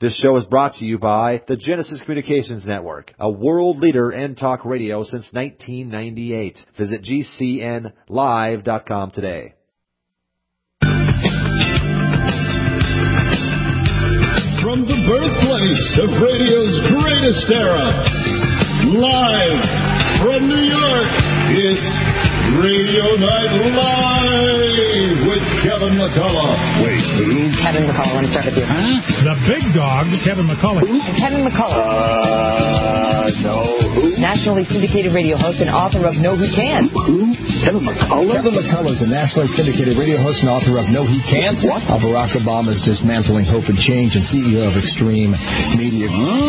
This show is brought to you by the Genesis Communications Network, a world leader in talk radio since 1998. Visit GCNlive.com today. From the birthplace of radio's greatest era, live from New York, it's Radio Night Live with Kevin McCullough. Wait, who? Kevin McCullough. Let me start with you. Huh? The big dog, Kevin McCullough. Kevin McCullough. No, who? Nationally syndicated radio host and author of No He Can't. Who? Kevin McCullough? Kevin McCullough is a nationally syndicated radio host and author of No He Can't. What? Barack Obama is dismantling hope and change and CEO of Extreme Media.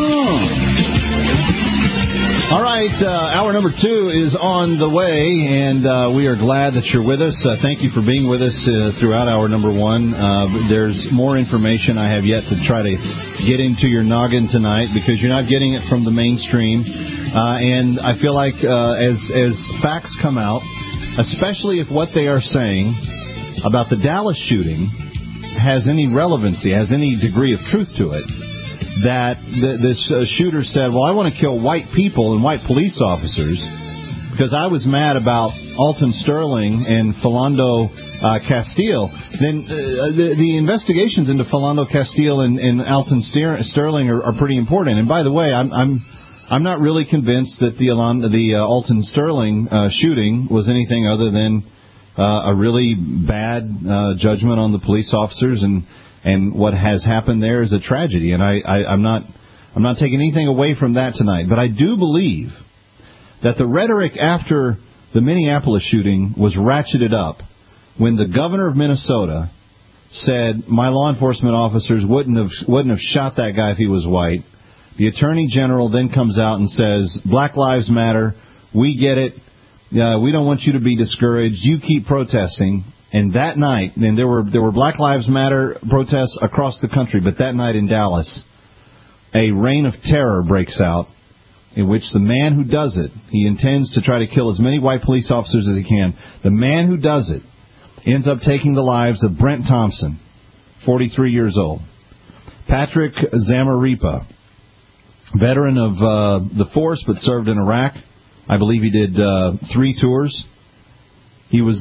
All right, hour number 2 is on the way, and we are glad that you're with us. Thank you for being with us throughout hour number 1. There's more information I have yet to try to get into your noggin tonight because you're not getting it from the mainstream. And I feel like as facts come out, especially if what they are saying about the Dallas shooting has any relevancy, has any degree of truth to it, that this shooter said, well, I want to kill white people and white police officers because I was mad about Alton Sterling and Philando Castile. Then the investigations into Philando Castile and Alton Sterling are pretty important. And by the way, I'm not really convinced that the Alton Sterling shooting was anything other than a really bad judgment on the police officers, and what has happened there is a tragedy. And I'm not taking anything away from that tonight. But I do believe that the rhetoric after the Minneapolis shooting was ratcheted up when the governor of Minnesota said my law enforcement officers wouldn't have shot that guy if he was white. The attorney general then comes out and says, Black Lives Matter, we get it. We don't want you to be discouraged. You keep protesting. And that night, and there were Black Lives Matter protests across the country, but that night in Dallas, a reign of terror breaks out in which the man who does it, he intends to try to kill as many white police officers as he can. The man who does it ends up taking the lives of Brent Thompson, 43 years old, Patrick Zamarripa, veteran of the force but served in Iraq. I believe he did 3 tours. He was...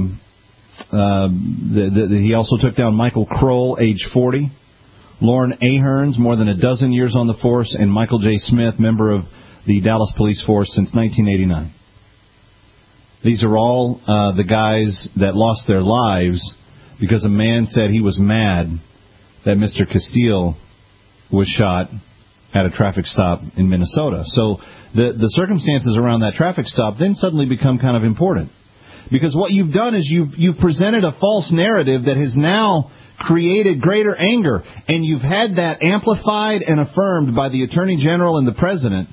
he also took down Michael Kroll, age 40, Lauren Ahearns, more than a dozen years on the force, and Michael J. Smith, member of the Dallas Police Force since 1989. These are all the guys that lost their lives because a man said he was mad that Mr. Castile was shot at a traffic stop in Minnesota. So the circumstances around that traffic stop then suddenly become kind of important. Because what you've done is you've presented a false narrative that has now created greater anger, and you've had that amplified and affirmed by the Attorney General and the President.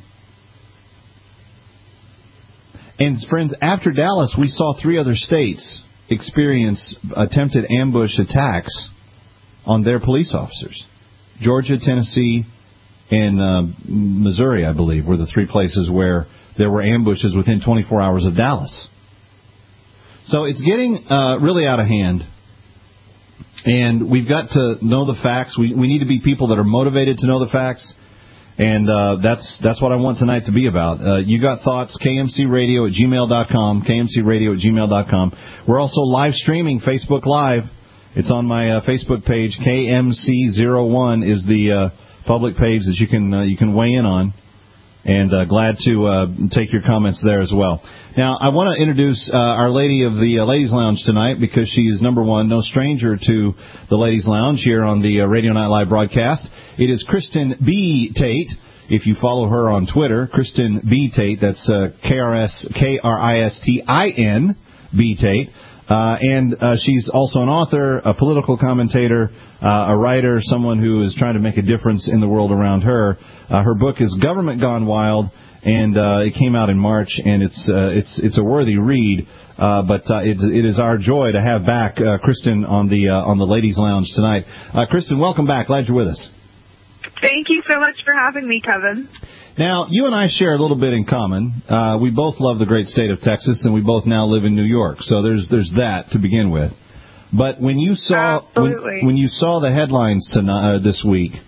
And, friends, after Dallas, we saw 3 other states experience attempted ambush attacks on their police officers. Georgia, Tennessee, and Missouri, I believe, were the 3 places where there were ambushes within 24 hours of Dallas. So it's getting really out of hand, and we've got to know the facts. We need to be people that are motivated to know the facts, and that's what I want tonight to be about. You got thoughts, kmcradio@gmail.com, kmcradio@gmail.com. We're also live streaming Facebook Live. It's on my Facebook page. KMC01 is the public page that you can weigh in on. And glad to take your comments there as well. Now, I want to introduce Our Lady of the Ladies Lounge tonight because she is, number one, no stranger to the Ladies Lounge here on the Radio Night Live broadcast. It is Kristen B. Tate. If you follow her on Twitter, Kristen B. Tate, that's Kristin B. Tate. And she's also an author, a political commentator, a writer, someone who is trying to make a difference in the world around her. Her book is Government Gone Wild, and it came out in March, and it's a worthy read. But it is our joy to have back Kristen on the Ladies Lounge tonight. Kristen, welcome back. Glad you're with us. Thank you so much for having me, Kevin. Now, you and I share a little bit in common. We both love the great state of Texas, and we both now live in New York. So there's that to begin with. But when you saw the headlines this week,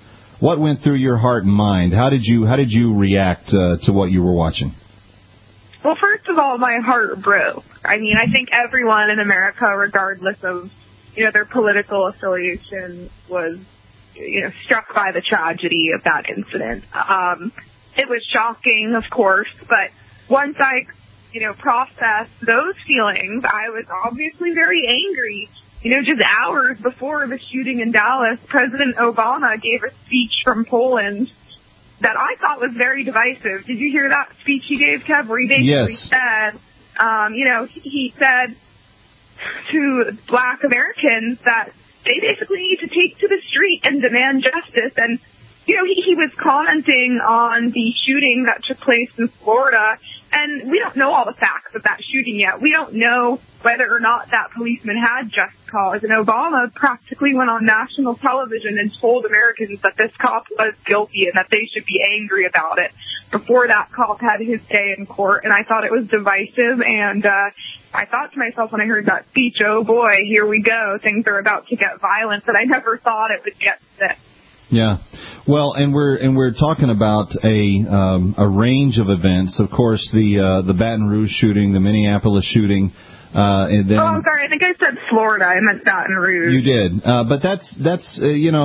What went through your heart and mind? How did you react to what you were watching? Well, first of all, my heart broke. I mean, I think everyone in America, regardless of, their political affiliation, was, struck by the tragedy of that incident. It was shocking, of course, but once I, processed those feelings, I was obviously very angry. Just hours before the shooting in Dallas, President Obama gave a speech from Poland that I thought was very divisive. Did you hear that speech he gave, Kev, where he basically said, he said to Black Americans that they basically need to take to the street and demand justice. And, he was commenting on the shooting that took place in Florida, and we don't know all the facts of that shooting yet. We don't know whether or not that policeman had just cause. And Obama practically went on national television and told Americans that this cop was guilty and that they should be angry about it before that cop had his day in court. And I thought it was divisive, and I thought to myself when I heard that speech, oh boy, here we go. Things are about to get violent, but I never thought it would get this. Yeah, well, and we're talking about a range of events. Of course, the Baton Rouge shooting, the Minneapolis shooting. And then, I'm sorry. I think I said Florida. I meant Baton Rouge. You did, but that's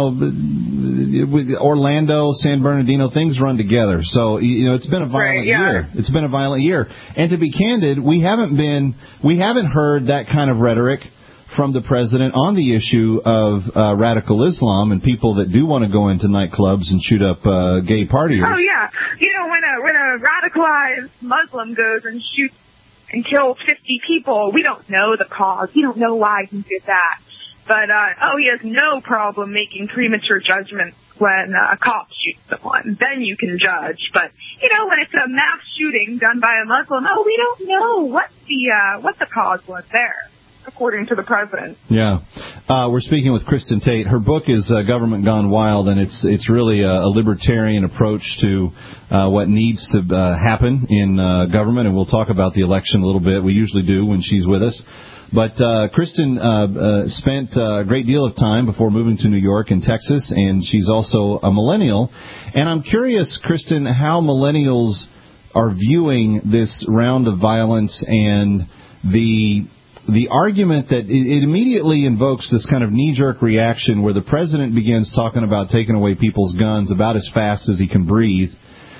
Orlando, San Bernardino, things run together. So it's been a violent year. It's been a violent year, and to be candid, we haven't heard that kind of rhetoric from the president on the issue of radical Islam and people that do want to go into nightclubs and shoot up gay partiers. Oh yeah, when a radicalized Muslim goes and shoots and kills 50 people, we don't know the cause. We don't know why he did that. But he has no problem making premature judgments when a cop shoots someone. Then you can judge. But when it's a mass shooting done by a Muslim, we don't know what the cause was there, according to the president. Yeah. We're speaking with Kristen Tate. Her book is Government Gone Wild, and it's really a libertarian approach to what needs to happen in government, and we'll talk about the election a little bit. We usually do when she's with us. But Kristen spent a great deal of time before moving to New York and Texas, and she's also a millennial. And I'm curious, Kristen, how millennials are viewing this round of violence and the argument that it immediately invokes this kind of knee-jerk reaction where the president begins talking about taking away people's guns about as fast as he can breathe.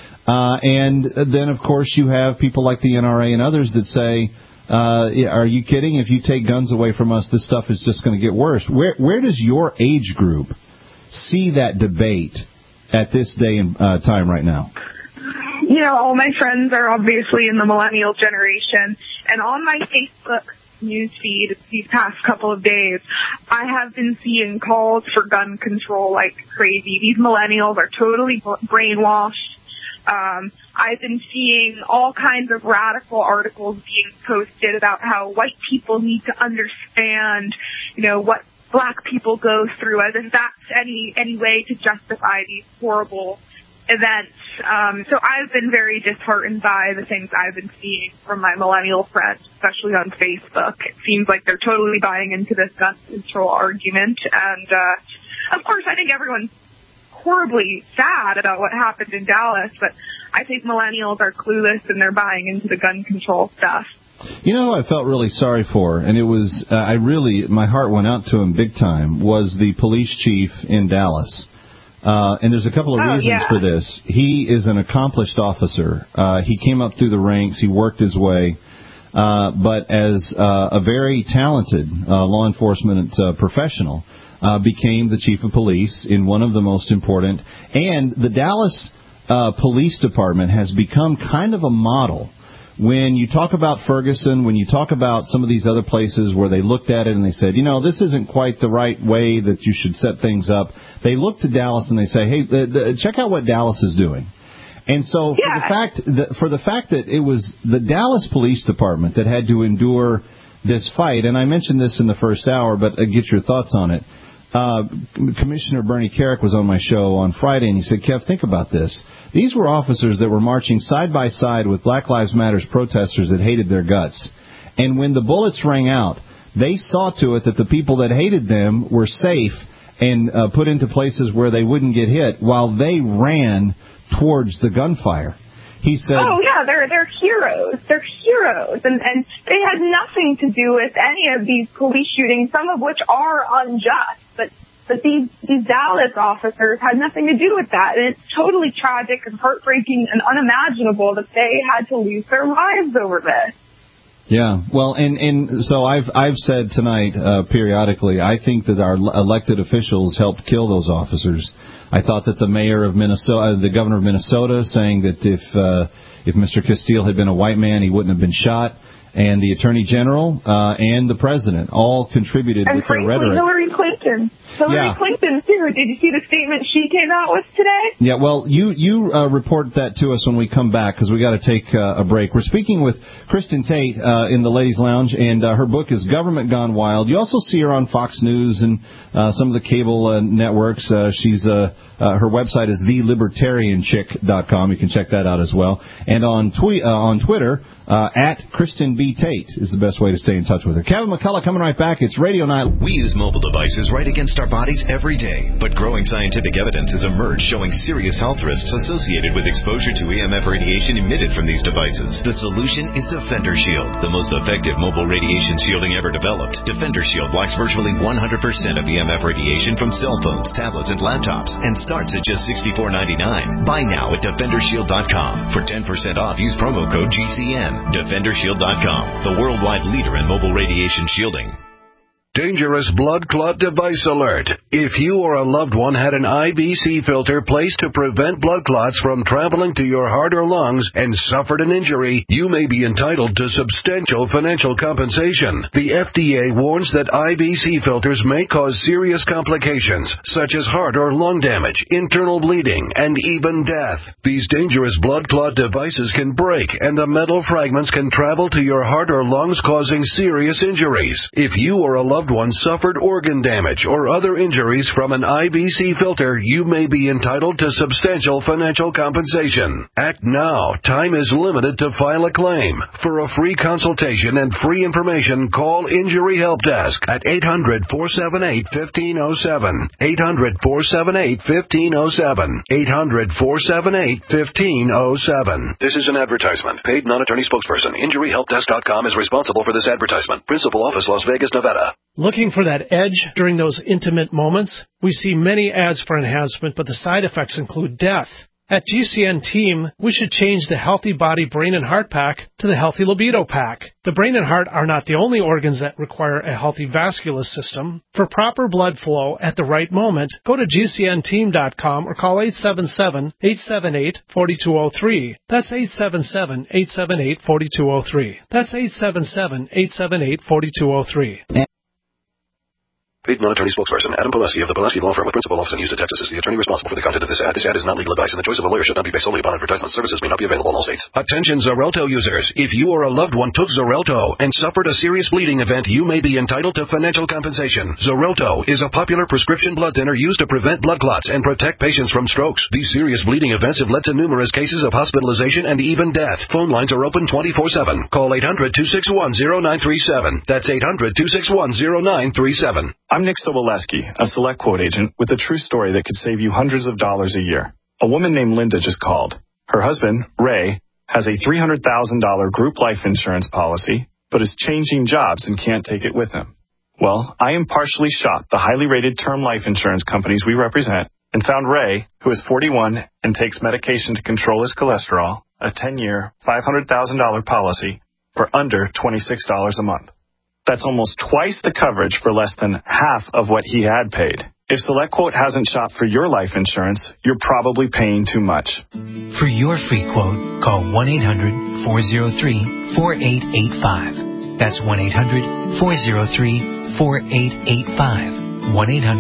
And then, of course, you have people like the NRA and others that say, are you kidding? If you take guns away from us, this stuff is just going to get worse. Where does your age group see that debate at this day and time right now? All my friends are obviously in the millennial generation, and on my Facebook newsfeed these past couple of days, I have been seeing calls for gun control like crazy. These millennials are totally brainwashed. I've been seeing all kinds of radical articles being posted about how white people need to understand, what black people go through, as if that's any way to justify these horrible events. So I've been very disheartened by the things I've been seeing from my millennial friends, especially on Facebook. It seems like they're totally buying into this gun control argument. And, of course, I think everyone's horribly sad about what happened in Dallas, but I think millennials are clueless and they're buying into the gun control stuff. Who I felt really sorry for, and it was, my heart went out to him big time, was the police chief in Dallas. And there's a couple of reasons for this. He is an accomplished officer. He came up through the ranks. He worked his way. But as a very talented law enforcement professional, became the chief of police in one of the most important. And the Dallas Police Department has become kind of a model. When you talk about Ferguson, when you talk about some of these other places where they looked at it and they said, this isn't quite the right way that you should set things up, they look to Dallas and they say, hey, check out what Dallas is doing. And so for the fact that it was the Dallas Police Department that had to endure this fight, and I mentioned this in the first hour, but get your thoughts on it. Commissioner Bernie Carrick was on my show on Friday, and he said, Kev, think about this. These were officers that were marching side by side with Black Lives Matter protesters that hated their guts. And when the bullets rang out, they saw to it that the people that hated them were safe and put into places where they wouldn't get hit while they ran towards the gunfire. He said, "Oh yeah, they're heroes. They're heroes, and they had nothing to do with any of these police shootings, some of which are unjust. But these Dallas officers had nothing to do with that, and it's totally tragic and heartbreaking and unimaginable that they had to lose their lives over this." Yeah, well, and so I've said tonight periodically, I think that our elected officials helped kill those officers. I thought that the mayor of Minnesota, the governor of Minnesota, saying that if Mr. Castile had been a white man, he wouldn't have been shot, and the attorney general and the president all contributed with their rhetoric. And Hillary Clinton. Hillary Clinton, too. Did you see the statement she came out with today? Yeah, well, you report that to us when we come back, because we got to take a break. We're speaking with Kristen Tate in the Ladies Lounge, and her book is Government Gone Wild. You also see her on Fox News and some of the cable networks. She's her website is thelibertarianchick.com. You can check that out as well. And on Twitter, at Kristen B. Tate is the best way to stay in touch with her. Kevin McCullough coming right back. It's Radio Night. We use mobile devices right against our bodies every day, but growing scientific evidence has emerged showing serious health risks associated with exposure to EMF radiation emitted from these devices. The solution is Defender Shield, the most effective mobile radiation shielding ever developed. Defender Shield blocks virtually 100% of EMF radiation from cell phones, tablets, and laptops, and starts at just $64.99. Buy now at DefenderShield.com. For 10% off, use promo code GCN. DefenderShield.com, the worldwide leader in mobile radiation shielding. Dangerous blood clot device alert. If you or a loved one had an IBC filter placed to prevent blood clots from traveling to your heart or lungs and suffered an injury, you may be entitled to substantial financial compensation. The FDA warns that IBC filters may cause serious complications, such as heart or lung damage, internal bleeding, and even death. These dangerous blood clot devices can break, and the metal fragments can travel to your heart or lungs, causing serious injuries. If you or a loved one suffered organ damage or other injuries from an IBC filter, you may be entitled to substantial financial compensation. Act now. Time is limited to file a claim. For a free consultation and free information, call Injury Help Desk at 800-478-1507. 800-478-1507. 800-478-1507. This is an advertisement. Paid non-attorney spokesperson. InjuryHelpDesk.com is responsible for this advertisement. Principal office, Las Vegas, Nevada. Looking for that edge during those intimate moments? We see many ads for enhancement, but the side effects include death. At GCN Team, we should change the Healthy Body, Brain, and Heart Pack to the Healthy Libido Pack. The brain and heart are not the only organs that require a healthy vascular system. For proper blood flow at the right moment, go to GCNteam.com or call 877-878-4203. That's 877-878-4203. That's 877-878-4203. Paid non-attorney spokesperson Adam Pileski of the Pileski Law Firm with principal office in Houston, Texas is the attorney responsible for the content of this ad. This ad is not legal advice, and the choice of a lawyer should not be based solely upon advertisement. Services may not be available in all states. Attention Xarelto users. If you or a loved one took Xarelto and suffered a serious bleeding event, you may be entitled to financial compensation. Xarelto is a popular prescription blood thinner used to prevent blood clots and protect patients from strokes. These serious bleeding events have led to numerous cases of hospitalization and even death. Phone lines are open 24/7. Call 800-261-0937. That's 800-261-0937. I'm Nick Soboleski, a Select Quote agent with a true story that could save you hundreds of dollars a year. A woman named Linda just called. Her husband, Ray, has a $300,000 group life insurance policy, but is changing jobs and can't take it with him. Well, I impartially shopped the highly rated term life insurance companies we represent and found Ray, who is 41 and takes medication to control his cholesterol, a 10-year, $500,000 policy for under $26 a month. That's almost twice the coverage for less than half of what he had paid. If SelectQuote hasn't shopped for your life insurance, you're probably paying too much. For your free quote, call 1-800-403-4885. That's 1-800-403-4885.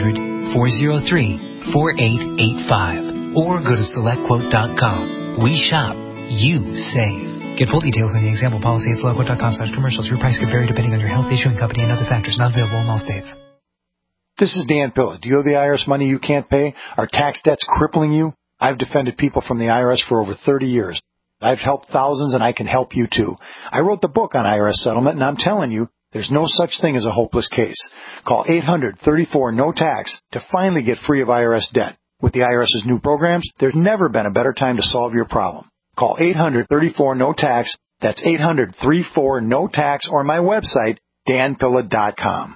1-800-403-4885. Or go to SelectQuote.com. We shop, you save. Get full details on the example policy at SelectQuote.com/commercials. Your price could vary depending on your health, issuing company, and other factors. Not available in all states. This is Dan Pilla. Do you owe the IRS money you can't pay? Are tax debts crippling you? I've defended people from the IRS for over 30 years. I've helped thousands, and I can help you too. I wrote the book on IRS settlement, and I'm telling you, There's no such thing as a hopeless case. Call 800-34-NO-TAX to finally get free of IRS debt. With the IRS's new programs, there's never been a better time to solve your problem. Call 800-34-NO-TAX. That's 800-34-NO-TAX, or my website, danpilla.com.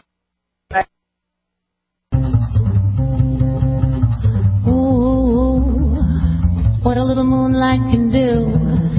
Ooh, what a little moonlight can do.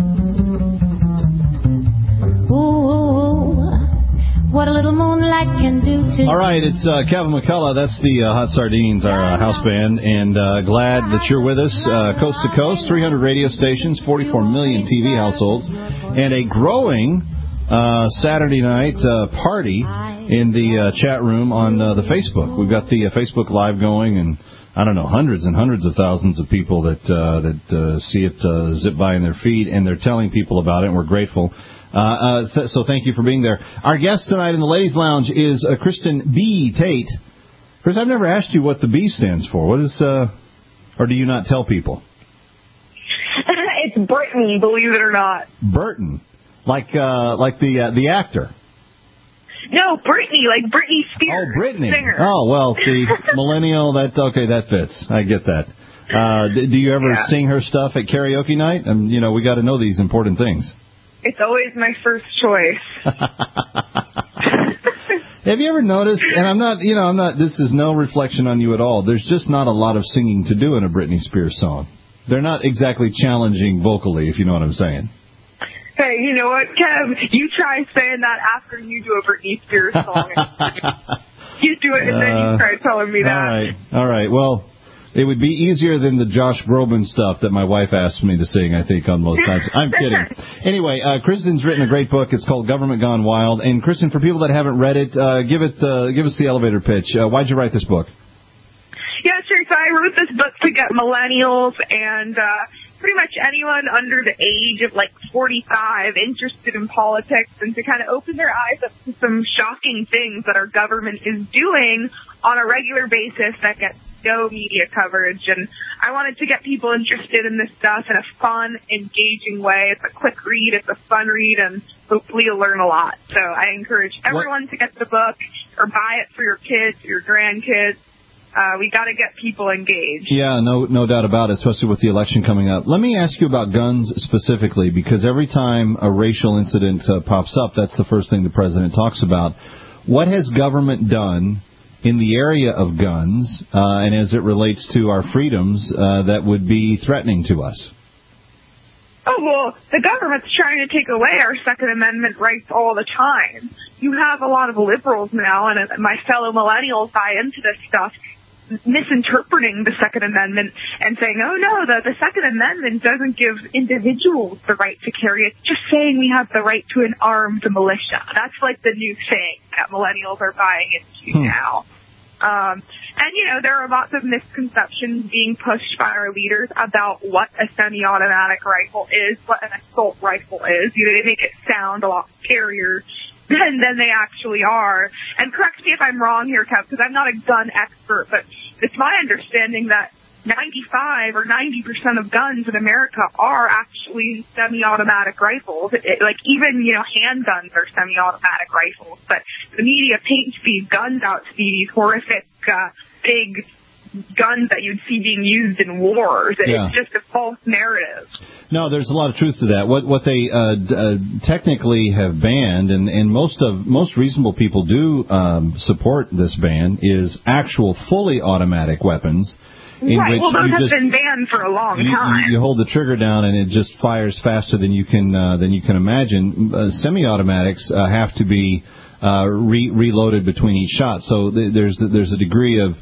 Ooh, what a little moonlight can do to. All right, it's Kevin McCullough. That's the Hot Sardines, our house band, and glad that you're with us coast to coast. 300 radio stations, 44 million TV households, and a growing Saturday night party in the chat room on the Facebook. We've got the Facebook Live going, and I don't know, hundreds and hundreds of thousands of people that see it zip by in their feed, and they're telling people about it, and we're grateful. So thank you for being there. Our guest tonight in the Ladies Lounge is Kristen B. Tate. Chris, I've never asked you what the B stands for. What is, or do you not tell people? It's Brittany, believe it or not. Burton, like the actor. No, Brittany, like Britney Spears. Oh, Brittany. Singer. Oh, well, see, millennial. That fits. I get that. Do you ever sing her stuff at karaoke night? And we got to know these important things. It's always my first choice. Have you ever noticed, and I'm not, this is no reflection on you at all, there's just not a lot of singing to do in a Britney Spears song. They're not exactly challenging vocally, if you know what I'm saying. Hey, you know what, Kev? You try saying that after you do a Britney Spears song. You do it, and then you start telling me that. All right. Well, it would be easier than the Josh Groban stuff that my wife asked me to sing, I think, on most times. I'm kidding. Anyway, Kristen's written a great book. It's called Government Gone Wild. And, Kristen, for people that haven't read it, give us the elevator pitch. Why'd you write this book? Yeah, sure. So I wrote this book to get millennials and pretty much anyone under the age of, 45 interested in politics, and to kind of open their eyes up to some shocking things that our government is doing on a regular basis that gets no media coverage. And I wanted to get people interested in this stuff in a fun, engaging way. It's a quick read, it's a fun read, and hopefully you'll learn a lot. So I encourage everyone to get the book or buy it for your kids, your grandkids. We got to get people engaged. Yeah, no doubt about it, especially with the election coming up. Let me ask you about guns specifically, because every time a racial incident pops up, that's the first thing the president talks about. What has government done in the area of guns, and as it relates to our freedoms, that would be threatening to us? Oh, well, the government's trying to take away our Second Amendment rights all the time. You have a lot of liberals now, and my fellow millennials buy into this stuff, misinterpreting the Second Amendment and saying, oh, no, the Second Amendment doesn't give individuals the right to carry. It's just saying we have the right to an armed militia. That's like the new thing that millennials are buying into now. And, there are lots of misconceptions being pushed by our leaders about what a semi-automatic rifle is, what an assault rifle is. They make it sound a lot scarier than they actually are. And correct me if I'm wrong here, Kev, because I'm not a gun expert, but it's my understanding that 95 or 90% of guns in America are actually semi-automatic rifles. Even handguns are semi-automatic rifles. But the media paints these guns out to be these horrific, big guns that you'd see being used in wars. It's just a false narrative. No, there's a lot of truth to that. What they technically have banned, and most reasonable people do support this ban, is actual fully automatic weapons. Right, well, those have been banned for a long time. You hold the trigger down and it just fires faster than you can imagine. Semi-automatics have to be reloaded between each shot, so there's a degree of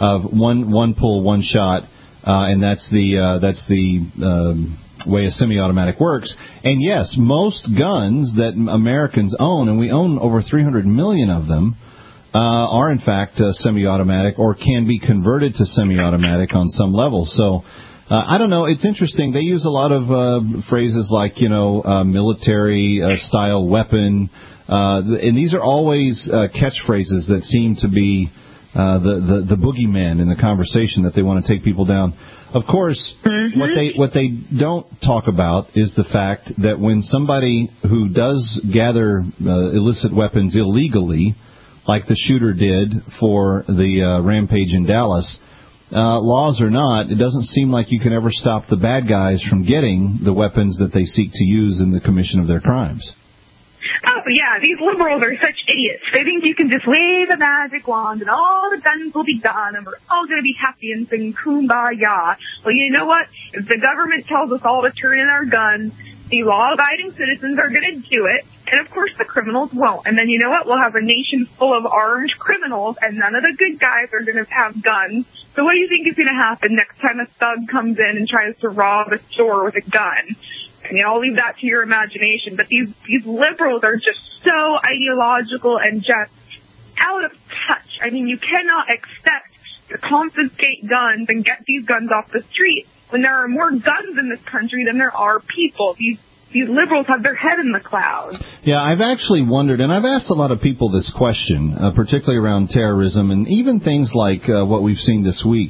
one pull, one shot, and that's the way a semi-automatic works. And yes, most guns that Americans own, and we own over 300 million of them, are in fact semi-automatic or can be converted to semi-automatic on some level. So I don't know. It's interesting. They use a lot of phrases like military style weapon, and these are always catchphrases that seem to be the boogeyman in the conversation that they want to take people down. Of course, what they don't talk about is the fact that when somebody who does gather illicit weapons illegally, like the shooter did for the rampage in Dallas, laws or not, it doesn't seem like you can ever stop the bad guys from getting the weapons that they seek to use in the commission of their crimes. Oh, yeah, these liberals are such idiots. They think you can just wave a magic wand and all the guns will be gone and we're all going to be happy and sing kumbaya. Well, you know what? If the government tells us all to turn in our guns, the law-abiding citizens are going to do it, and of course the criminals won't. And then you know what? We'll have a nation full of orange criminals, and none of the good guys are going to have guns. So what do you think is going to happen next time a thug comes in and tries to rob a store with a gun? I mean, I'll leave that to your imagination, but these liberals are just so ideological and just out of touch. I mean, you cannot expect to confiscate guns and get these guns off the street when there are more guns in this country than there are people. These liberals have their head in the clouds. Yeah, I've actually wondered, and I've asked a lot of people this question, particularly around terrorism and even things like what we've seen this week.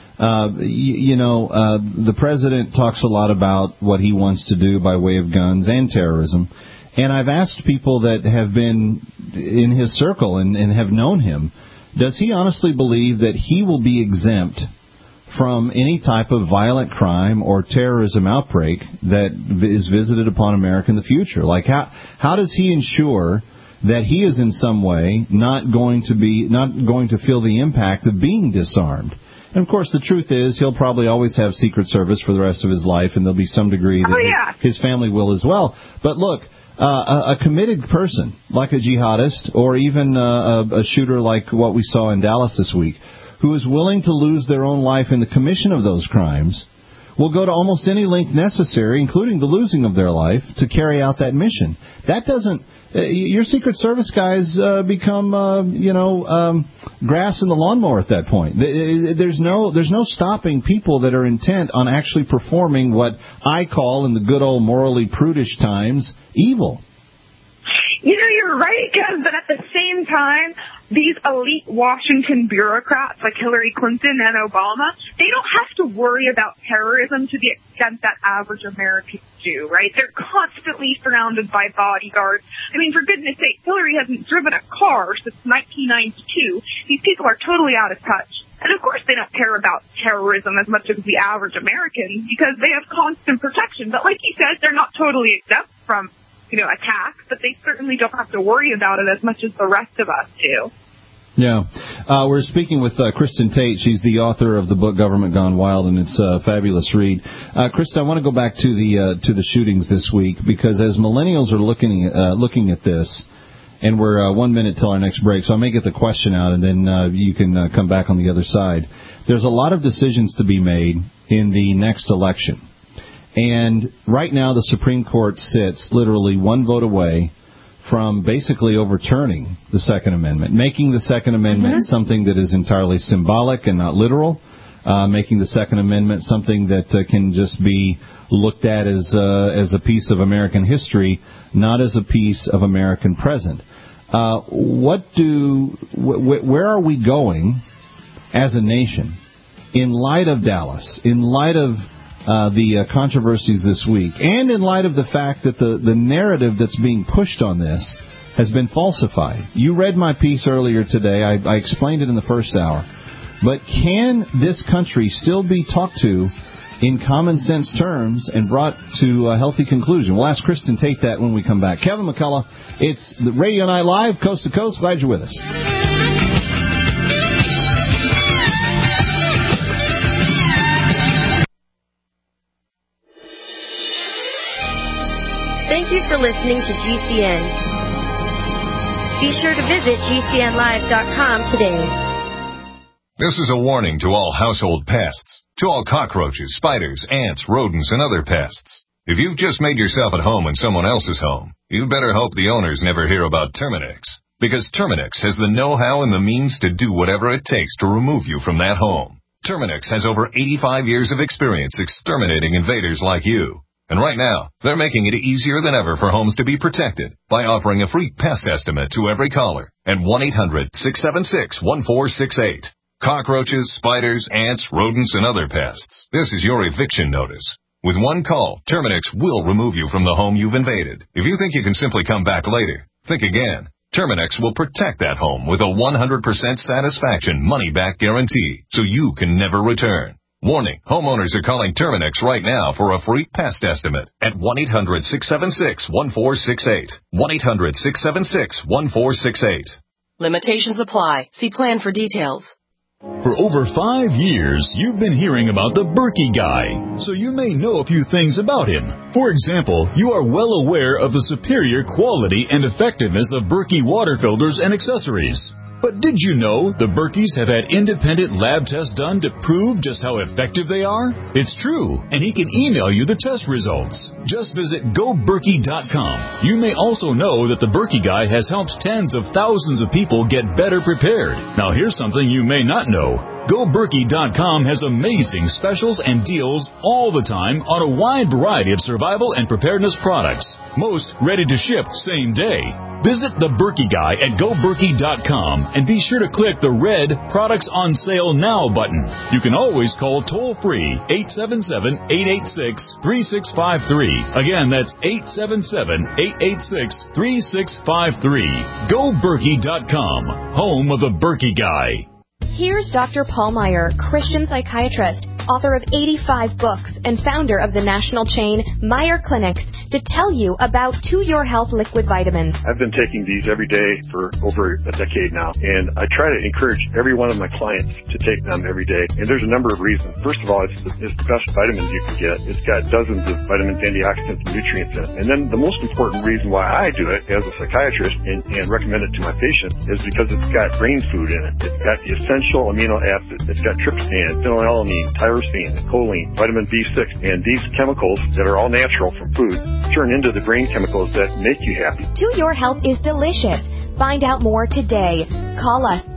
The president talks a lot about what he wants to do by way of guns and terrorism. And I've asked people that have been in his circle and have known him, does he honestly believe that he will be exempt from any type of violent crime or terrorism outbreak that is visited upon America in the future? Like, how does he ensure that he is in some way not going to feel the impact of being disarmed? And, of course, the truth is he'll probably always have Secret Service for the rest of his life, and there'll be some degree that his family will as well. But, look, a committed person like a jihadist or even a shooter like what we saw in Dallas this week who is willing to lose their own life in the commission of those crimes will go to almost any length necessary, including the losing of their life, to carry out that mission. That doesn't... your Secret Service guys become, grass in the lawnmower at that point. There's no stopping people that are intent on actually performing what I call, in the good old morally prudish times, evil. You know, you're right, Kev, but at the same time, these elite Washington bureaucrats like Hillary Clinton and Obama, they don't have to worry about terrorism to the extent that average Americans do, right? They're constantly surrounded by bodyguards. I mean, for goodness sake, Hillary hasn't driven a car since 1992. These people are totally out of touch. And of course they don't care about terrorism as much as the average American because they have constant protection. But like you said, they're not totally exempt from attacks, but they certainly don't have to worry about it as much as the rest of us do. Yeah. We're speaking with Kristen Tate. She's the author of the book Government Gone Wild, and it's a fabulous read. Kristen, I want to go back to the shootings this week, because as millennials are looking at this, and we're 1 minute till our next break, so I may get the question out, and then you can come back on the other side. There's a lot of decisions to be made in the next election. And right now the Supreme Court sits literally one vote away from basically overturning the Second Amendment, making the Second Amendment something that is entirely symbolic and not literal, making the Second Amendment something that can just be looked at as a piece of American history, not as a piece of American present. Where are we going as a nation in light of Dallas, in light of the controversies this week, and in light of the fact that the narrative that's being pushed on this has been falsified? You read my piece earlier today. I explained it in the first hour. But can this country still be talked to in common sense terms and brought to a healthy conclusion? We'll ask Kristen Tate that when we come back. Kevin McCullough, it's the Radio Night Live, coast to coast. Glad you're with us. Thank you for listening to GCN. Be sure to visit GCNlive.com today. This is a warning to all household pests, to all cockroaches, spiders, ants, rodents, and other pests. If you've just made yourself at home in someone else's home, you better hope the owners never hear about Terminix, because Terminix has the know-how and the means to do whatever it takes to remove you from that home. Terminix has over 85 years of experience exterminating invaders like you. And right now, they're making it easier than ever for homes to be protected by offering a free pest estimate to every caller at 1-800-676-1468. Cockroaches, spiders, ants, rodents, and other pests. This is your eviction notice. With one call, Terminix will remove you from the home you've invaded. If you think you can simply come back later, think again. Terminix will protect that home with a 100% satisfaction money-back guarantee, so you can never return. Warning, homeowners are calling Terminix right now for a free pest estimate at 1-800-676-1468. 1-800-676-1468. Limitations apply. See plan for details. For over 5 years, you've been hearing about the Berkey Guy, so you may know a few things about him. For example, you are well aware of the superior quality and effectiveness of Berkey water filters and accessories. But did you know the Berkeys have had independent lab tests done to prove just how effective they are? It's true, and he can email you the test results. Just visit GoBerkey.com. You may also know that the Berkey Guy has helped tens of thousands of people get better prepared. Now here's something you may not know. GoBerkey.com has amazing specials and deals all the time on a wide variety of survival and preparedness products. Most ready to ship same day. Visit the Berkey Guy at GoBerkey.com and be sure to click the red Products on Sale Now button. You can always call toll-free 877-886-3653. Again, that's 877-886-3653. GoBerkey.com, home of the Berkey Guy. Here's Dr. Paul Meyer, Christian psychiatrist, author of 85 books, and founder of the national chain Meyer Clinics, to tell you about To Your Health liquid vitamins. I've been taking these every day for over a decade now, and I try to encourage every one of my clients to take them every day. And there's a number of reasons. First of all, it's the best vitamins you can get. It's got dozens of vitamins, antioxidants, and nutrients in it. And then the most important reason why I do it as a psychiatrist and recommend it to my patients is because it's got brain food in it. It's got the essential amino acids. It's got tryptophan, phenylalanine, tyrosine, choline, vitamin B6, and these chemicals that are all natural from food turn into the brain chemicals that make you happy. To Your Health is delicious. Find out more today. Call us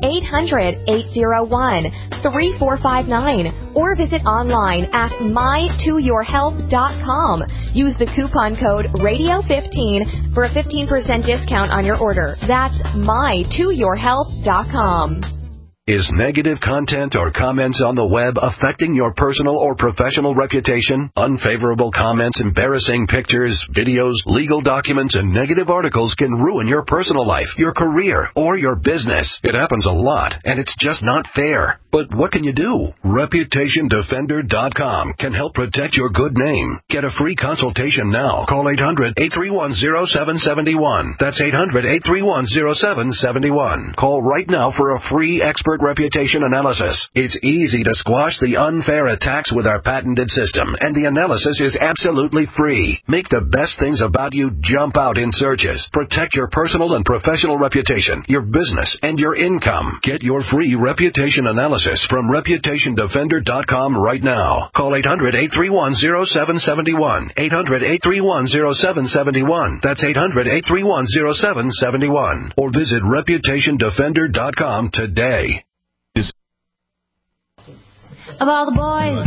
800-801-3459 or visit online at mytoyourhealth.com. Use the coupon code RADIO15 for a 15% discount on your order. That's mytoyourhealth.com. Is negative content or comments on the web affecting your personal or professional reputation? Unfavorable comments, embarrassing pictures, videos, legal documents, and negative articles can ruin your personal life, your career, or your business. It happens a lot, and it's just not fair. But what can you do? ReputationDefender.com can help protect your good name. Get a free consultation now. Call 800-831-0771. That's 800-831-0771. Call right now for a free expert reputation analysis. It's easy to squash the unfair attacks with our patented system, and the analysis is absolutely free. Make the best things about you jump out in searches. Protect your personal and professional reputation, your business, and your income. Get your free reputation analysis from ReputationDefender.com right now. Call 800-831-0771. 800-831-0771. That's 800-831-0771. Or visit ReputationDefender.com today. Of all the boys,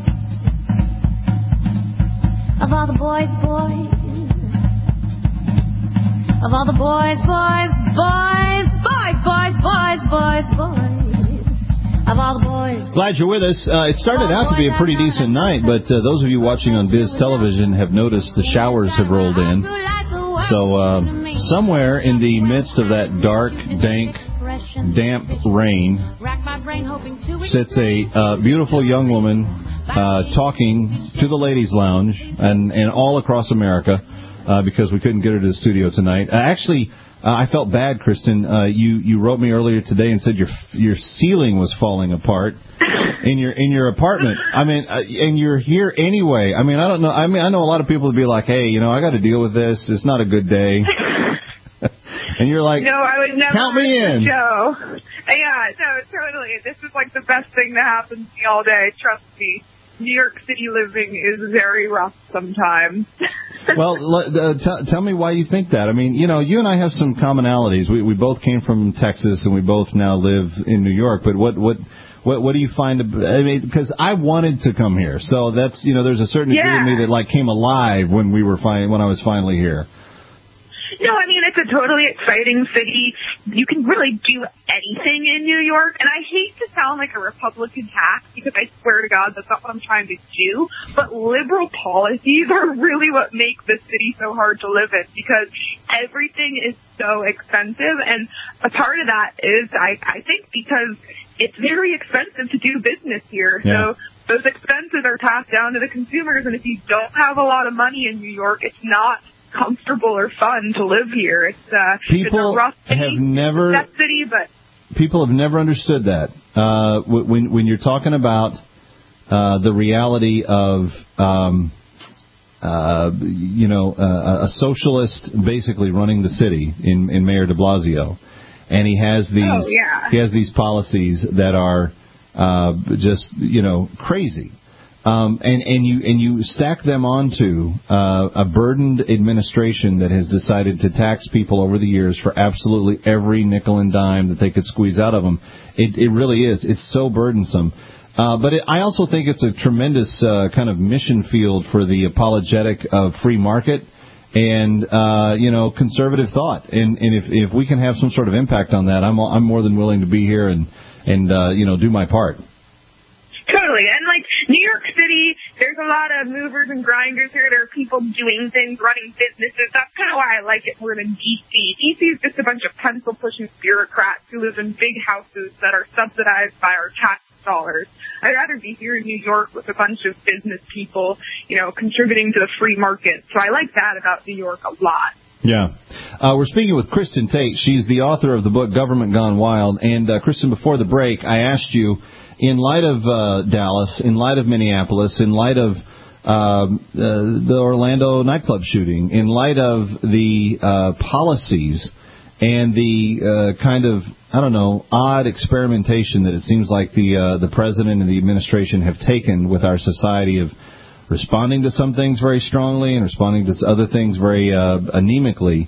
of all the boys, of all the boys, of all the boys. Glad you're with us. It started out to be a pretty decent night, but those of you watching on Biz Television have noticed the showers have rolled in. So somewhere in the midst of that dark, dank, damp rain sits a beautiful young woman talking to the ladies' lounge and all across America because we couldn't get her to the studio tonight. Actually, I felt bad, Kristen. You wrote me earlier today and said your ceiling was falling apart in your apartment. I mean, and you're here anyway. I mean, I don't know. I mean, I know a lot of people would be like, hey, I got to deal with this. It's not a good day. And you're like, no, I would never count me in. Joe. Yeah, no, totally. This is like the best thing that happens to me all day. Trust me. New York City living is very rough sometimes. Well, tell me why you think that. I mean, you and I have some commonalities. We both came from Texas, and we both now live in New York. But what do you find? I mean, because I wanted to come here, so that's there's a certain degree of me that came alive when I was finally here. No, I mean, it's a totally exciting city. You can really do anything in New York. And I hate to sound like a Republican hack, because I swear to God, that's not what I'm trying to do. But liberal policies are really what make the city so hard to live in, because everything is so expensive. And a part of that is, I think, because it's very expensive to do business here. Yeah. So those expenses are passed down to the consumers. And if you don't have a lot of money in New York, it's not comfortable or fun to live here. It's a rough city. People have never understood that. When you're talking about the reality of a socialist basically running the city in Mayor de Blasio, and he has these policies that are just crazy. And you stack them onto a burdened administration that has decided to tax people over the years for absolutely every nickel and dime that they could squeeze out of them. It really is. It's so burdensome. But I also think it's a tremendous kind of mission field for the apologetic of free market and conservative thought. And if we can have some sort of impact on that, I'm more than willing to be here and do my part. Totally. And like New York City, there's a lot of movers and grinders here. There are people doing things, running businesses. That's kind of why I like it more than D.C. D.C. is just a bunch of pencil-pushing bureaucrats who live in big houses that are subsidized by our tax dollars. I'd rather be here in New York with a bunch of business people, contributing to the free market. So I like that about New York a lot. Yeah. We're speaking with Kristen Tate. She's the author of the book Government Gone Wild. And, Kristen, before the break, I asked you, in light of Dallas, in light of Minneapolis, in light of the Orlando nightclub shooting, in light of the policies and the kind of, odd experimentation that it seems like the president and the administration have taken with our society of responding to some things very strongly and responding to other things very anemically.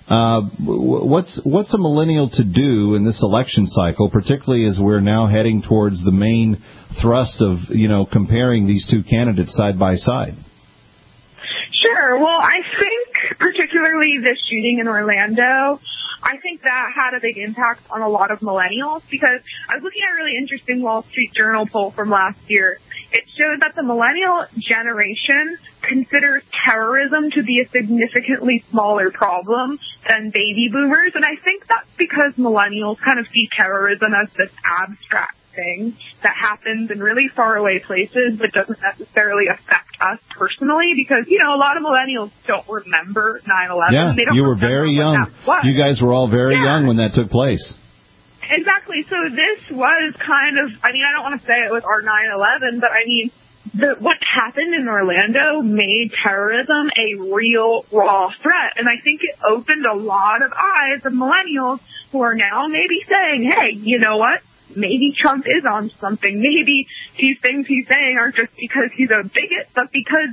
What's a millennial to do in this election cycle, particularly as we're now heading towards the main thrust of, comparing these two candidates side by side? Sure. Well, I think particularly this shooting in Orlando, I think that had a big impact on a lot of millennials, because I was looking at a really interesting Wall Street Journal poll from last year. It showed that the millennial generation considers terrorism to be a significantly smaller problem than baby boomers. And I think that's because millennials kind of see terrorism as this abstract thing that happens in really faraway places but doesn't necessarily affect us personally, because, a lot of millennials don't remember 9/11. Yeah, you were very young. You guys were all very young when that took place. Exactly. So this was kind of, I don't want to say it was our 9/11, but what happened in Orlando made terrorism a real raw threat. And I think it opened a lot of eyes of millennials who are now maybe saying, hey, you know what? Maybe Trump is on something. Maybe these things he's saying aren't just because he's a bigot, but because,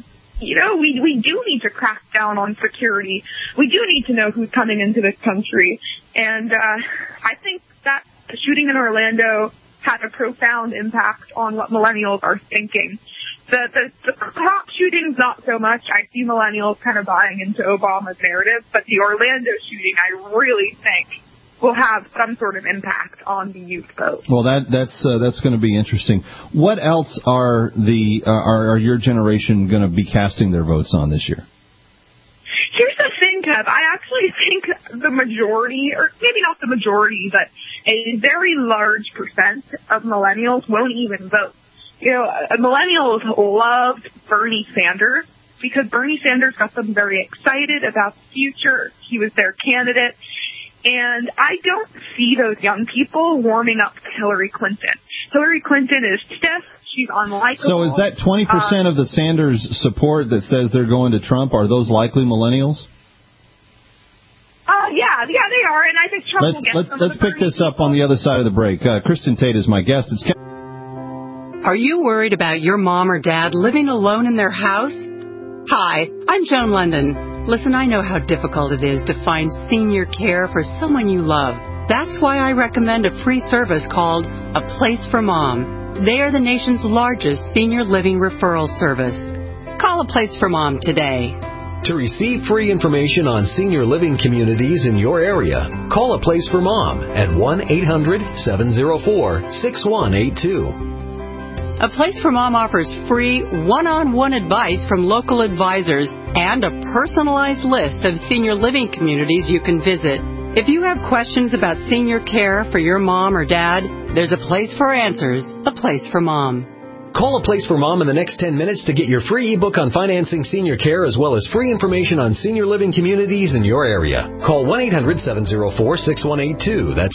we do need to crack down on security. We do need to know who's coming into this country. And I think that the shooting in Orlando had a profound impact on what millennials are thinking. The cop shootings, not so much. I see millennials kind of buying into Obama's narrative, but the Orlando shooting, I really think, will have some sort of impact on the youth vote. Well, that's going to be interesting. What else are your generation going to be casting their votes on this year? Here's the thing, Kev. I actually think the majority, or maybe not the majority, but a very large percent of millennials won't even vote. Millennials loved Bernie Sanders because Bernie Sanders got them very excited about the future. He was their candidate. And I don't see those young people warming up to Hillary Clinton. Hillary Clinton is stiff. She's unlikable. So is that 20% of the Sanders support that says they're going to Trump? Are those likely millennials? Yeah, they are. And I think Trump will get some. Let's pick this up on the other side of the break. Kristen Tate is my guest. Are you worried about your mom or dad living alone in their house? Hi, I'm Joan London. Listen, I know how difficult it is to find senior care for someone you love. That's why I recommend a free service called A Place for Mom. They are the nation's largest senior living referral service. Call A Place for Mom today. To receive free information on senior living communities in your area, call A Place for Mom at 1-800-704-6182. A Place for Mom offers free one-on-one advice from local advisors and a personalized list of senior living communities you can visit. If you have questions about senior care for your mom or dad, there's a place for answers, A Place for Mom. Call A Place for Mom in the next 10 minutes to get your free ebook on financing senior care as well as free information on senior living communities in your area. Call 1-800-704-6182. That's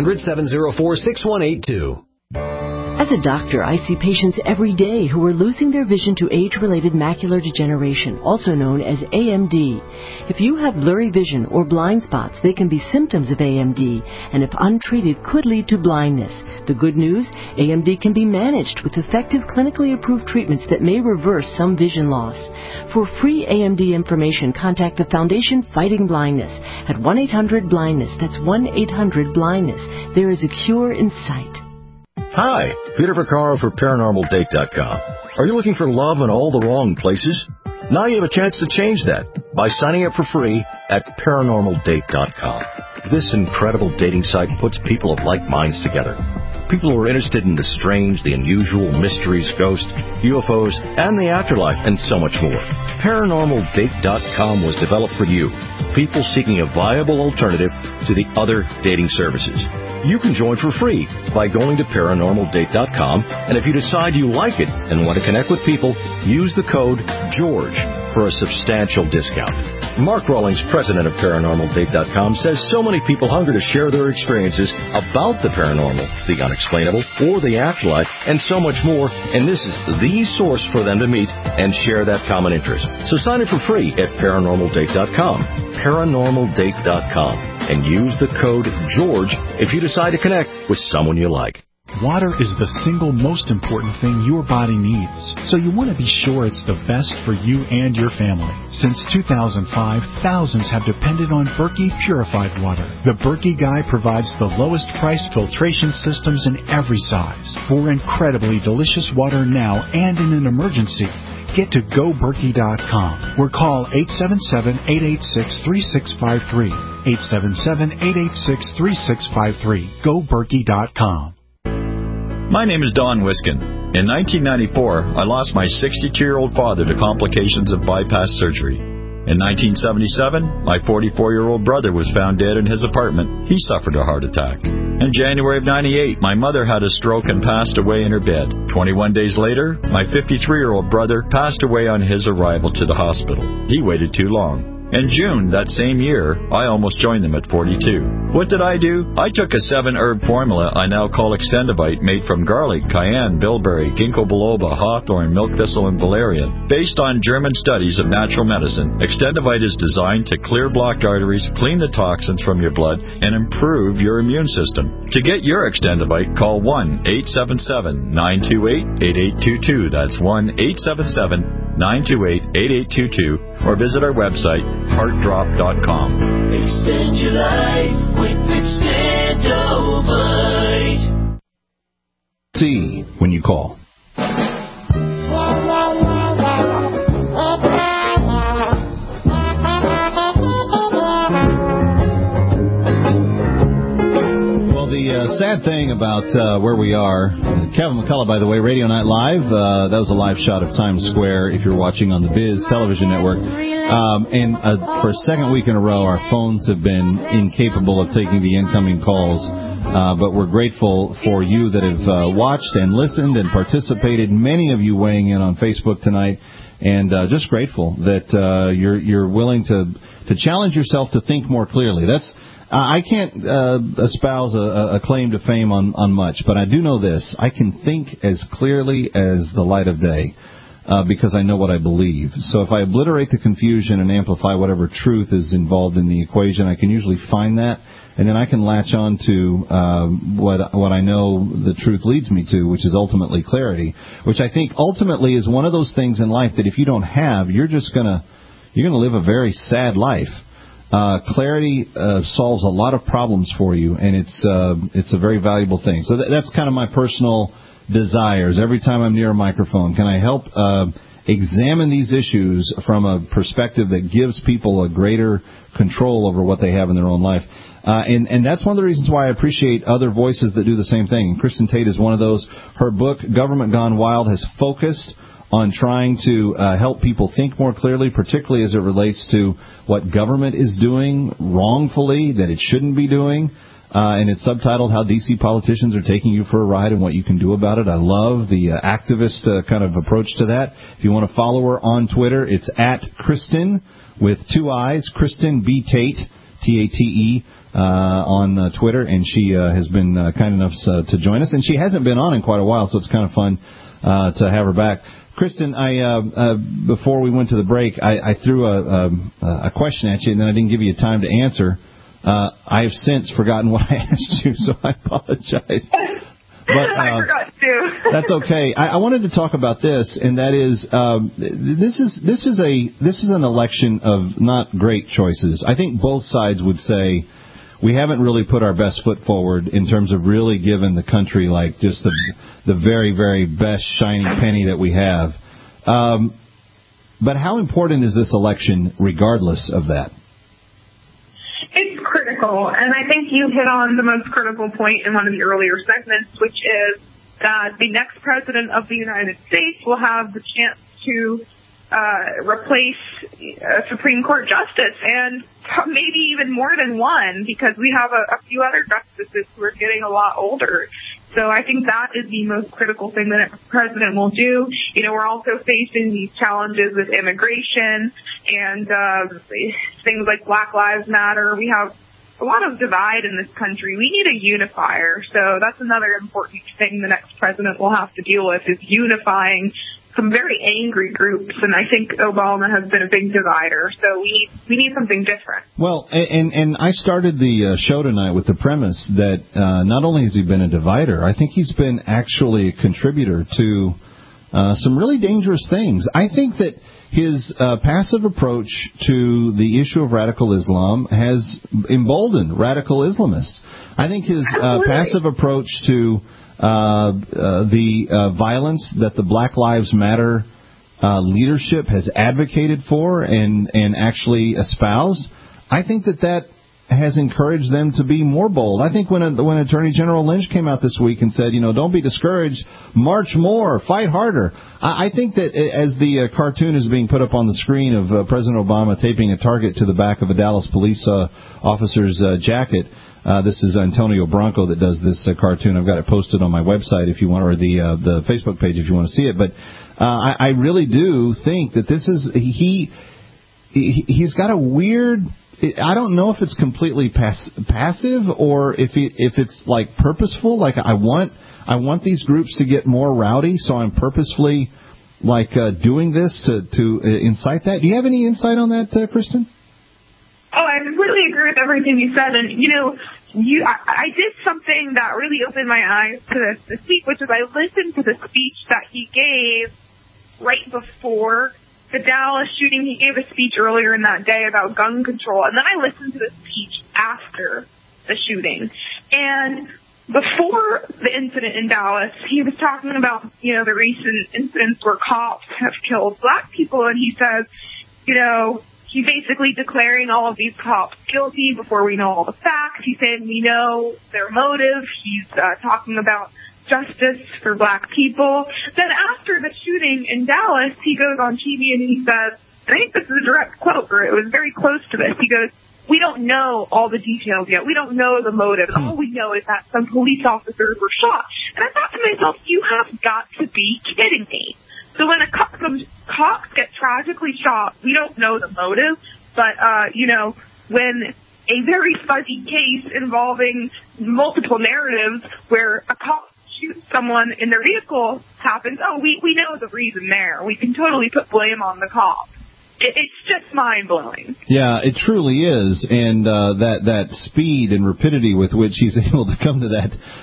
1-800-704-6182. As a doctor, I see patients every day who are losing their vision to age-related macular degeneration, also known as AMD. If you have blurry vision or blind spots, they can be symptoms of AMD, and if untreated, could lead to blindness. The good news, AMD can be managed with effective clinically approved treatments that may reverse some vision loss. For free AMD information, contact the Foundation Fighting Blindness at 1-800-BLINDNESS. That's 1-800-BLINDNESS. There is a cure in sight. Hi, Peter Vaccaro for ParanormalDate.com. Are you looking for love in all the wrong places? Now you have a chance to change that by signing up for free at ParanormalDate.com. This incredible dating site puts people of like minds together. People who are interested in the strange, the unusual, mysteries, ghosts, UFOs, and the afterlife, and so much more. ParanormalDate.com was developed for you, people seeking a viable alternative to the other dating services. You can join for free by going to ParanormalDate.com, and if you decide you like it and want to connect with people, use the code GEORGE for a substantial discount. Mark Rawlings, president of ParanormalDate.com, says so many people hunger to share their experiences about the paranormal, the unexplainable, or the afterlife, and so much more, and this is the source for them to meet and share that common interest. So sign up for free at ParanormalDate.com, ParanormalDate.com, and use the code GEORGE if you decide to connect with someone you like. Water is the single most important thing your body needs, so you want to be sure it's the best for you and your family. Since 2005, thousands have depended on Berkey purified water. The Berkey Guy provides the lowest price filtration systems in every size. For incredibly delicious water now and in an emergency, get to GoBerkey.com or call 877-886-3653. 877-886-3653. GoBerkey.com. My name is Don Wiskin. In 1994, I lost my 62-year-old father to complications of bypass surgery. In 1977, my 44-year-old brother was found dead in his apartment. He suffered a heart attack. In January of 98, my mother had a stroke and passed away in her bed. 21 days later, my 53-year-old brother passed away on his arrival to the hospital. He waited too long. In June that same year, I almost joined them at 42. What did I do? I took a 7-herb formula I now call Extendivite, made from garlic, cayenne, bilberry, ginkgo biloba, hawthorn, milk thistle, and valerian. Based on German studies of natural medicine, Extendivite is designed to clear blocked arteries, clean the toxins from your blood, and improve your immune system. To get your Extendivite, call 1-877-928-8822. That's 1-877-928-8822. Or visit our website, heartdrop.com. Extend your life with Extendovite. See when you call. The sad thing about where we are, Kevin McCullough, by the way, Radio Night Live, that was a live shot of Times Square if you're watching on the Biz television network. And for a second week in a row, our phones have been incapable of taking the incoming calls. But we're grateful for you that have watched and listened and participated, many of you weighing in on Facebook tonight. And just grateful that you're willing to challenge yourself to think more clearly. I can't espouse a claim to fame on much, but I do know this. I can think as clearly as the light of day because I know what I believe. So if I obliterate the confusion and amplify whatever truth is involved in the equation, I can usually find that, and then I can latch on to what I know the truth leads me to, which is ultimately clarity, which I think ultimately is one of those things in life that if you don't have, you're gonna live a very sad life. Clarity solves a lot of problems for you, and it's a very valuable thing. So that's kind of my personal desires every time I'm near a microphone? Can I help examine these issues from a perspective that gives people a greater control over what they have in their own life? And that's one of the reasons why I appreciate other voices that do the same thing. Kristen Tate is one of those. Her book, Government Gone Wild, has focused on trying to help people think more clearly, particularly as it relates to what government is doing wrongfully that it shouldn't be doing. And it's subtitled How D.C. Politicians Are Taking You for a Ride and What You Can Do About It. I love the activist kind of approach to that. If you want to follow her on Twitter, it's at Kristen with 2 I's, Kristen B. Tate, T-A-T-E, on Twitter. And she has been kind enough to join us. And she hasn't been on in quite a while, so it's kind of fun to have her back. Kristen, before we went to the break, I threw a question at you, and then I didn't give you time to answer. I have since forgotten what I asked you, so I apologize. But I forgot too. That's okay. I wanted to talk about this, and that is this is an election of not great choices. I think both sides would say we haven't really put our best foot forward in terms of really giving the country like just the very, very best shiny penny that we have. But how important is this election regardless of that? It's critical, and I think you hit on the most critical point in one of the earlier segments, which is that the next president of the United States will have the chance to replace a Supreme Court justice, and maybe even more than one, because we have a few other justices who are getting a lot older. So I think that is the most critical thing that a president will do. You know, we're also facing these challenges with immigration and things like Black Lives Matter. We have a lot of divide in this country. We need a unifier. So that's another important thing the next president will have to deal with, is unifying some very angry groups, and I think Obama has been a big divider. So we need something different. Well, and I started the show tonight with the premise that not only has he been a divider, I think he's been actually a contributor to some really dangerous things. I think that his passive approach to the issue of radical Islam has emboldened radical Islamists. I think his passive approach to the violence that the Black Lives Matter leadership has advocated for and actually espoused, I think that has encouraged them to be more bold. I think when Attorney General Lynch came out this week and said, don't be discouraged, march more, fight harder. I think that as the cartoon is being put up on the screen of President Obama taping a target to the back of a Dallas police officer's jacket. This is Antonio Branco that does this cartoon. I've got it posted on my website if you want, or the Facebook page if you want to see it. But I really do think that this is he's got a weird. I don't know if it's completely passive or if it's like purposeful. Like I want these groups to get more rowdy, so I'm purposefully doing this to incite that. Do you have any insight on that, Kristen? Oh, I completely agree with everything you said. And, I did something that really opened my eyes to this week, which is I listened to the speech that he gave right before the Dallas shooting. He gave a speech earlier in that day about gun control. And then I listened to the speech after the shooting. And before the incident in Dallas, he was talking about, the recent incidents where cops have killed black people. And he says, he's basically declaring all of these cops guilty before we know all the facts. He's saying we know their motive. He's talking about justice for black people. Then after the shooting in Dallas, he goes on TV and he says, I think this is a direct quote, or it was very close to this. He goes, we don't know all the details yet. We don't know the motive. All we know is that some police officers were shot. And I thought to myself, you have got to be kidding me. So when some cops get tragically shot, we don't know the motive, but, when a very fuzzy case involving multiple narratives where a cop shoots someone in their vehicle happens, we know the reason there. We can totally put blame on the cop. It's just mind-blowing. Yeah, it truly is, and that speed and rapidity with which he's able to come to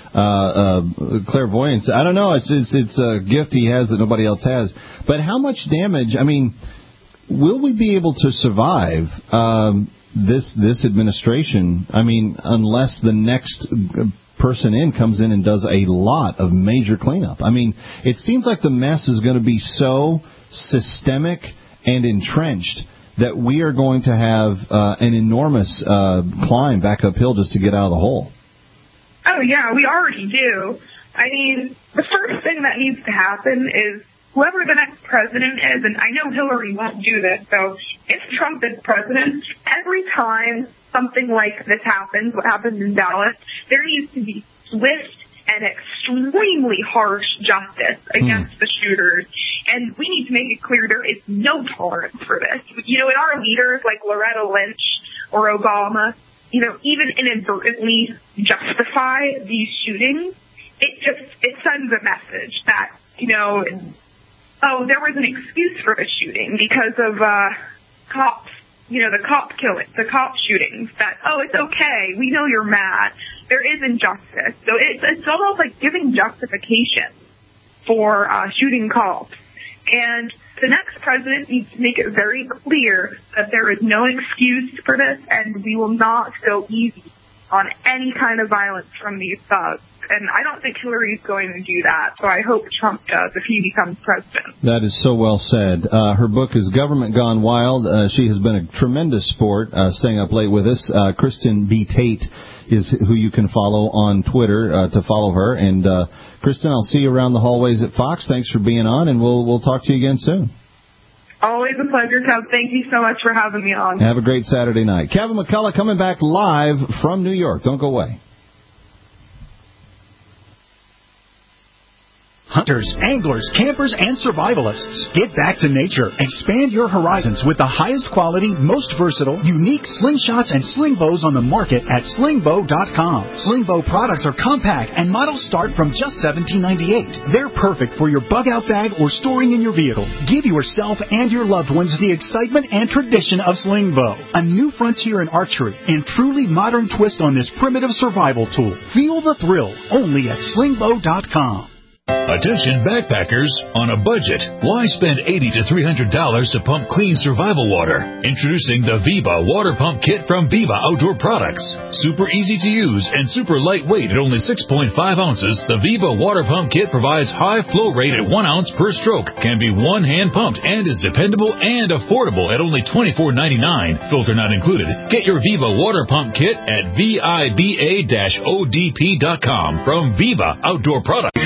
that clairvoyance, I don't know, it's a gift he has that nobody else has. But how much damage, will we be able to survive this administration, unless the next person comes in and does a lot of major cleanup. I mean, it seems like the mess is going to be so systemic and entrenched that we are going to have an enormous climb back uphill just to get out of the hole. Oh, yeah, we already do. I mean, the first thing that needs to happen is whoever the next president is, and I know Hillary won't do this, so if Trump is president, every time something like this happens, what happened in Dallas, there needs to be swift and extremely harsh justice against the shooters. And we need to make it clear there is no tolerance for this. You know, when our leaders like Loretta Lynch or Obama, you know, even inadvertently justify these shootings, it sends a message that, you know, oh, there was an excuse for the shooting because of cops, you know, the cop shootings, that, oh, it's okay, we know you're mad. There is injustice. So it's almost like giving justification for shooting cops. And the next president needs to make it very clear that there is no excuse for this, and we will not go easy on any kind of violence from these thugs. And I don't think Hillary's going to do that, so I hope Trump does if he becomes president. That is so well said. Her book is Government Gone Wild. She has been a tremendous sport, staying up late with us. Kristen B. Tate is who you can follow on Twitter to follow her. And, Kristen, I'll see you around the hallways at Fox. Thanks for being on, and we'll talk to you again soon. Always a pleasure, Kev. Thank you so much for having me on. Have a great Saturday night. Kevin McCullough coming back live from New York. Don't go away. Hunters, anglers, campers, and survivalists. Get back to nature. Expand your horizons with the highest quality, most versatile, unique slingshots and sling bows on the market at slingbow.com. Slingbow products are compact and models start from just $17.98. They're perfect for your bug-out bag or storing in your vehicle. Give yourself and your loved ones the excitement and tradition of Slingbow, a new frontier in archery and truly modern twist on this primitive survival tool. Feel the thrill only at slingbow.com. Attention backpackers on a budget. Why spend $80 to $300 to pump clean survival water? Introducing the Viva Water Pump Kit from Viva Outdoor Products. Super easy to use and super lightweight at only 6.5 ounces, the Viva Water Pump Kit provides high flow rate at 1 ounce per stroke, can be one-hand pumped, and is dependable and affordable at only $24.99. Filter not included. Get your Viva Water Pump Kit at VIBA-ODP.com from Viva Outdoor Products.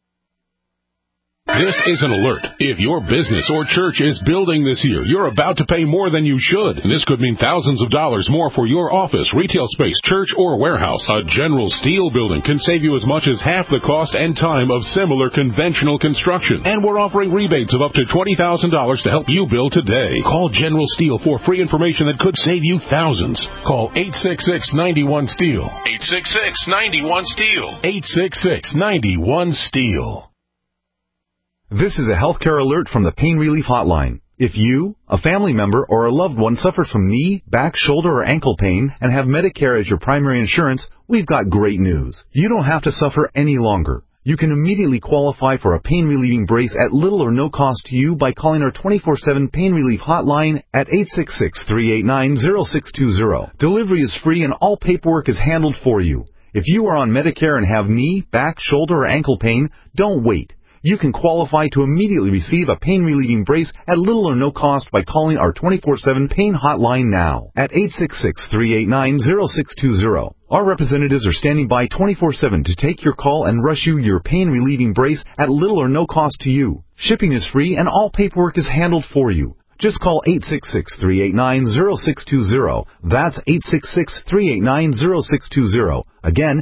This is an alert. If your business or church is building this year, you're about to pay more than you should. And this could mean thousands of dollars more for your office, retail space, church, or warehouse. A General Steel building can save you as much as half the cost and time of similar conventional construction. And we're offering rebates of up to $20,000 to help you build today. Call General Steel for free information that could save you thousands. Call 866-91-STEEL. 866-91-STEEL. 866-91-STEEL. This is a healthcare alert from the Pain Relief Hotline. If you, a family member, or a loved one suffers from knee, back, shoulder, or ankle pain and have Medicare as your primary insurance, we've got great news. You don't have to suffer any longer. You can immediately qualify for a pain-relieving brace at little or no cost to you by calling our 24/7 Pain Relief Hotline at 866-389-0620. Delivery is free and all paperwork is handled for you. If you are on Medicare and have knee, back, shoulder, or ankle pain, don't wait. You can qualify to immediately receive a pain-relieving brace at little or no cost by calling our 24/7 Pain Hotline now at 866-389-0620. Our representatives are standing by 24/7 to take your call and rush you your pain-relieving brace at little or no cost to you. Shipping is free and all paperwork is handled for you. Just call 866-389-0620. That's 866-389-0620. Again,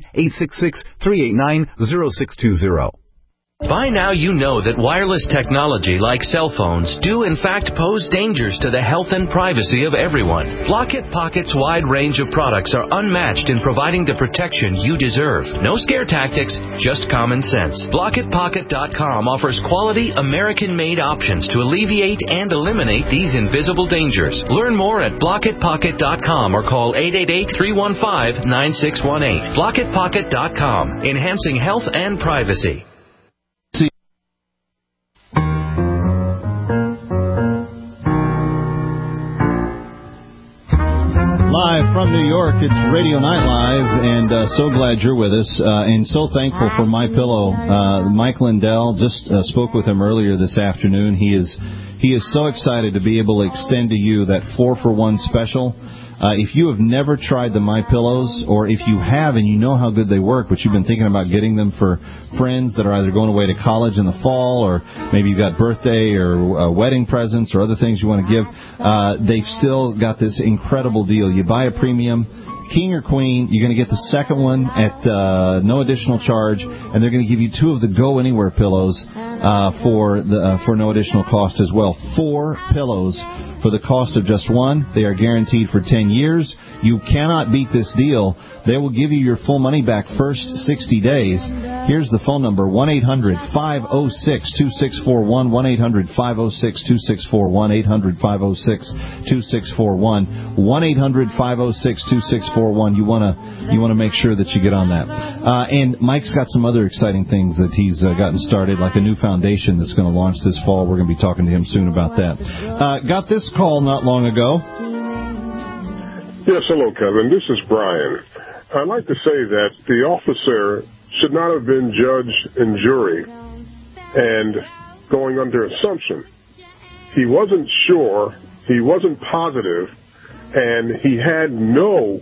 866-389-0620. By now you know that wireless technology like cell phones do in fact pose dangers to the health and privacy of everyone. Block-It Pocket's wide range of products are unmatched in providing the protection you deserve. No scare tactics, just common sense. BlockItPocket.com offers quality American-made options to alleviate and eliminate these invisible dangers. Learn more at BlockItPocket.com or call 888-315-9618. BlockItPocket.com, enhancing health and privacy. Live From New York, it's Radio Night Live, and so glad you're with us, and so thankful for MyPillow. Mike Lindell, just spoke with him earlier this afternoon. He is so excited to be able to extend to you that 4-for-1 special. If you have never tried the MyPillows, or if you have and you know how good they work, but you've been thinking about getting them for friends that are either going away to college in the fall, or maybe you've got birthday or wedding presents or other things you want to give, they've still got this incredible deal. You buy a premium, king or queen, you're going to get the second one at no additional charge, and they're going to give you 2 of the Go Anywhere pillows for no additional cost as well. 4 pillows for the cost of just 1. They are guaranteed for 10 years. You cannot beat this deal. They will give you your full money back first 60 days. Here's the phone number, 1-800-506-2641, 1-800-506-2641, 800-506-2641, 1-800-506-2641. You want to make sure that you get on that. And Mike's got some other exciting things that he's gotten started, like a new foundation that's going to launch this fall. We're going to be talking to him soon about that. Got this call not long ago. Yes, hello, Kevin. This is Brian. I'd like to say that the officer should not have been judge and jury and going under assumption. He wasn't sure, he wasn't positive, and he had no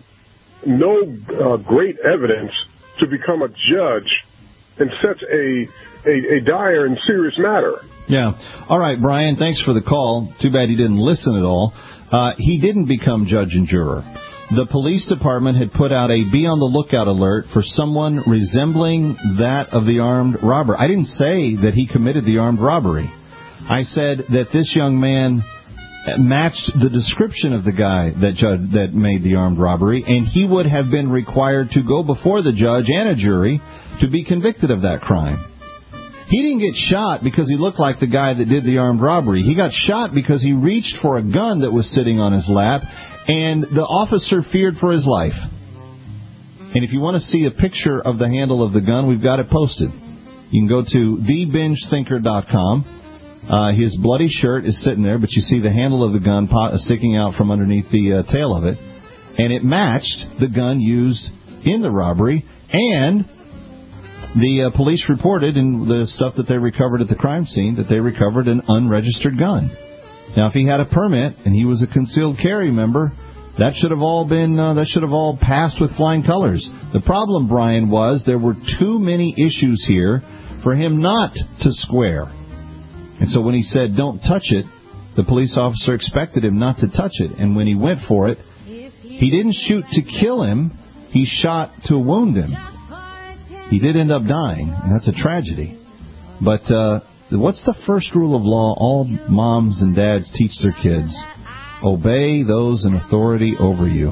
great evidence to become a judge in such a dire and serious matter. Yeah. All right, Brian, thanks for the call. Too bad he didn't listen at all. He didn't become judge and juror. The police department had put out a be on the lookout alert for someone resembling that of the armed robber. I didn't say that he committed the armed robbery. I said that this young man matched the description of the guy that made the armed robbery, and he would have been required to go before the judge and a jury to be convicted of that crime. He didn't get shot because he looked like the guy that did the armed robbery. He got shot because he reached for a gun that was sitting on his lap, and the officer feared for his life. And if you want to see a picture of the handle of the gun, we've got it posted. You can go to thebingethinker.com. His bloody shirt is sitting there, but you see the handle of the gun sticking out from underneath the tail of it. And it matched the gun used in the robbery, and the police reported in the stuff that they recovered at the crime scene that they recovered an unregistered gun. Now, if he had a permit and he was a concealed carry member, that should have all passed with flying colors. The problem, Brian, was there were too many issues here for him not to square. And so when he said, "Don't touch it," the police officer expected him not to touch it. And when he went for it, he didn't shoot to kill him. He shot to wound him. He did end up dying, and that's a tragedy. But what's the first rule of law all moms and dads teach their kids? Obey those in authority over you.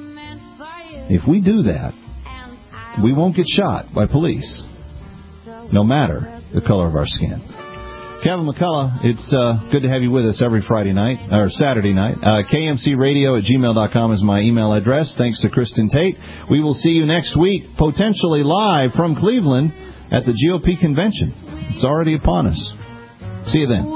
If we do that, we won't get shot by police, no matter the color of our skin. Kevin McCullough, it's good to have you with us every Friday night, or Saturday night. KMCRadio@gmail.com is my email address. Thanks to Kristen Tate. We will see you next week, potentially live from Cleveland at the GOP convention. It's already upon us. See you then.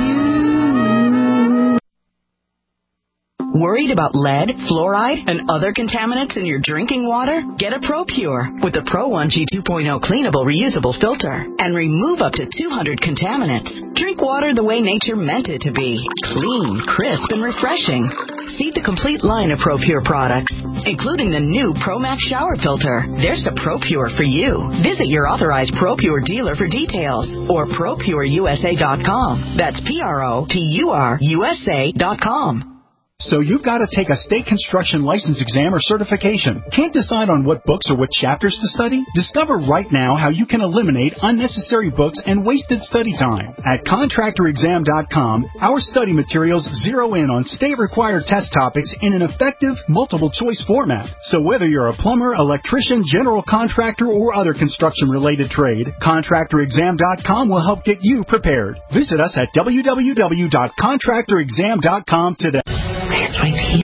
Worried about lead, fluoride, and other contaminants in your drinking water? Get a ProPure with the Pro 1G 2.0 cleanable reusable filter and remove up to 200 contaminants. Drink water the way nature meant it to be. Clean, crisp, and refreshing. See the complete line of ProPure products, including the new ProMax shower filter. There's a ProPure for you. Visit your authorized ProPure dealer for details or ProPureUSA.com. That's ProPureUSA.com. So you've got to take a state construction license exam or certification. Can't decide on what books or what chapters to study? Discover right now how you can eliminate unnecessary books and wasted study time. At ContractorExam.com, our study materials zero in on state-required test topics in an effective, multiple-choice format. So whether you're a plumber, electrician, general contractor, or other construction-related trade, ContractorExam.com will help get you prepared. Visit us at www.ContractorExam.com today. It's right here.